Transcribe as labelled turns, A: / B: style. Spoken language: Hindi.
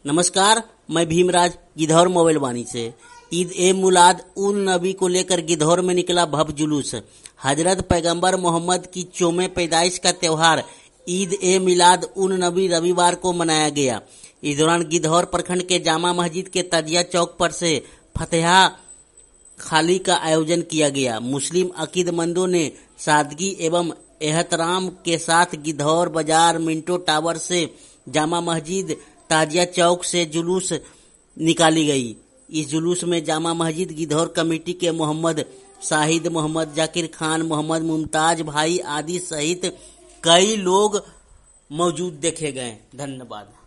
A: नमस्कार, मैं भीमराज गिद्धौर मोबाइल वाणी से। ईद ए मुलाद उन नबी को लेकर गिद्धौर में निकला भव्य जुलूस। हजरत पैगंबर मोहम्मद की चौमे पैदाइश का त्यौहार ईद ए मिलाद उन नबी रविवार को मनाया गया। इस दौरान गिद्धौर प्रखंड के जामा मस्जिद के तजिया चौक पर से फतेहा खाली का आयोजन किया गया। मुस्लिम अकीदमंदों ने सादगी एवं एहतराम के साथ गिद्धौर बाजार, मिंटो टावर से जामा मस्जिद, ताजिया चौक से जुलूस निकाली गई। इस जुलूस में जामा मस्जिद गिद्धौर कमेटी के मोहम्मद शाहिद, मोहम्मद जाकिर खान, मोहम्मद मुमताज भाई आदि सहित कई लोग मौजूद देखे गए। धन्यवाद।